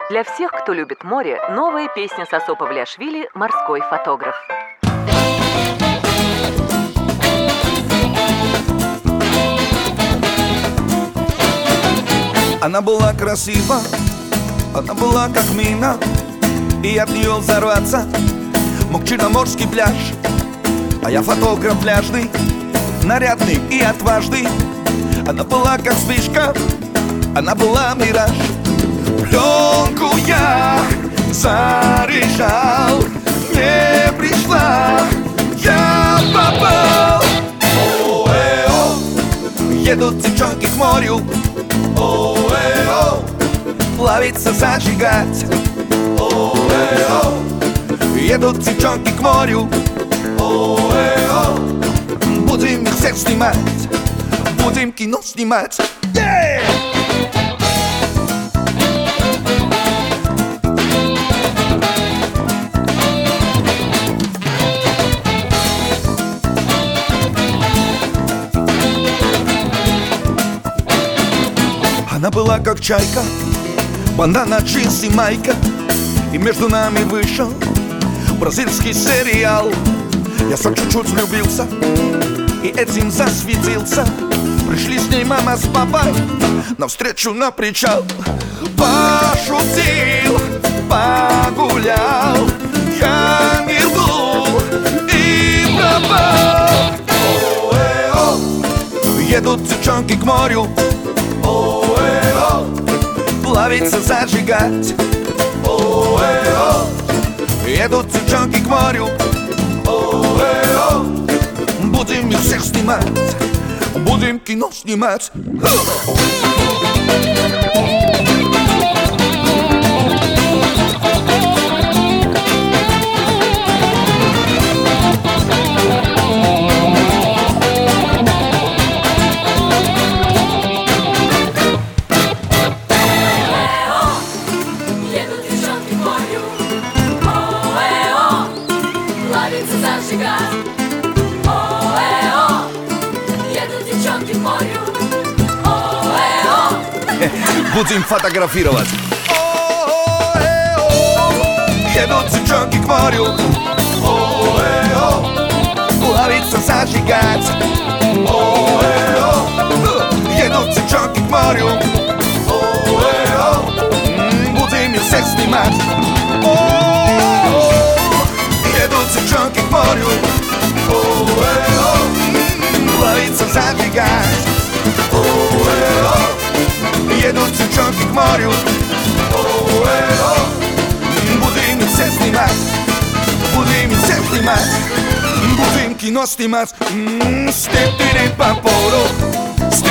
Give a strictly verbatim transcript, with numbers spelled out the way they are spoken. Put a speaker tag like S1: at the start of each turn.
S1: Для всех, кто любит море, новая песня Сосо Павлиашвили «Морской фотограф».
S2: Она была красива, она была как мина, и от нее взорваться мог черноморский пляж. А я фотограф пляжный, нарядный и отважный. Она была как вспышка, она была мираж. Пленку я заряжал, не пришла, я попал. О-э-о, едут девчонки к морю. О-э-о, плавиться, зажигать. О-э-о, едут девчонки к морю. О-э-о, будем их всех снимать, будем кино снимать. Yeah! Она была как чайка, банана, джинсы, майка. И между нами вышел бразильский сериал. Я сам чуть-чуть влюбился и этим засветился. Пришли с ней мама с папой навстречу на причал. Пошутил, погулял, я не был и пропал. О-э-о, едут девчонки к морю. О-э-о, плавиться, зажигать. О-э-о, едут девчонки к морю. О-э-о, будем их всех снимать, будем кино снимать. Будем фотографировать. О-э-о, едут девчонки к морю. О-э-о, плавиться, зажигать. О-э-о, едут девчонки к морю. О-э-о, будем их всех снимать. О-э-о, едут девчонки к морю. О-э-о, плавиться, зажигать. О-э-о, едут девчонки к морю. О-э-о, будем их всех снимать, будем их всех снимать, будем кино снимать. Степ-тири-па-пору,